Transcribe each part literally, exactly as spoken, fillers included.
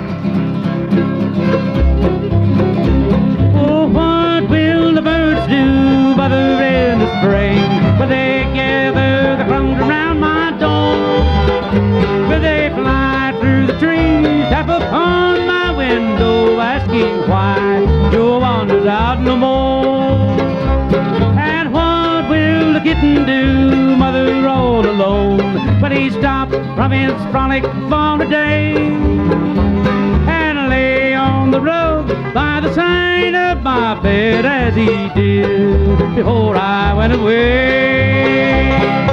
Oh, what will the birds do, mother, in the spring? Will they gather the crumbs around my door? Will they fly through the trees, tap upon my window, asking why Joe wanders out no more? And what will the kitten do, mother, all alone, when he stops from his frolic for the day and lay on the rug by the side of my bed as he did before I went away?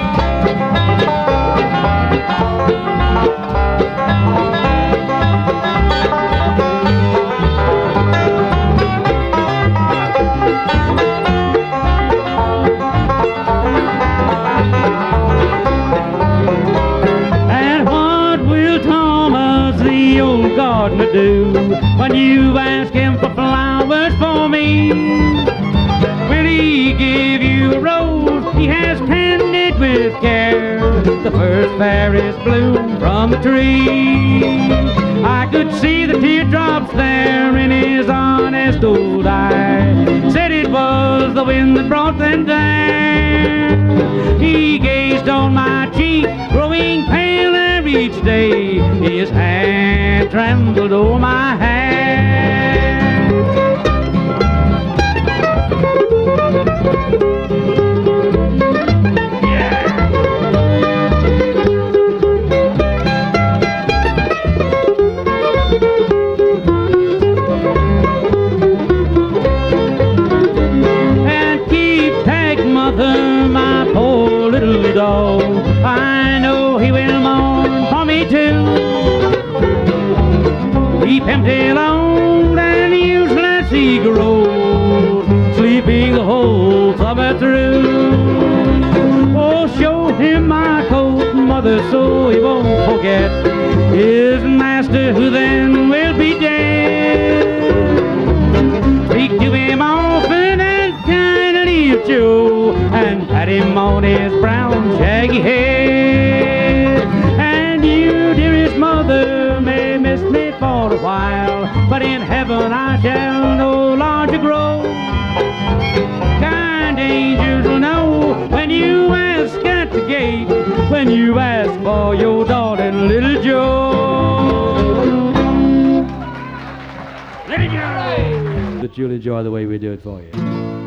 Gardener do when you ask him for flowers for me? Will he give you a rose he has tended with care, the first fairest bloom from the tree? I could see the teardrops there in his honest old eye, said it was the wind that brought them there. He gazed on my cheek, growing paler each day, his hand trembled over my hand. Yeah. And keep tag, mother, my poor little dog. I know he will mourn for me too. Keep him till old and useless he grows, sleeping the whole summer through. Oh, show him my coat, mother, so he won't forget his master, who then will be dead. Speak to him often and kindly, Joe, and pat him on his brown shaggy head. And you, dearest mother, may miss me for a while, but in heaven I shall no longer grow. Kind angels will know when you ask at the gate, when you ask for your darling little Joe. Little Joe! That you'll enjoy the way we do it for you.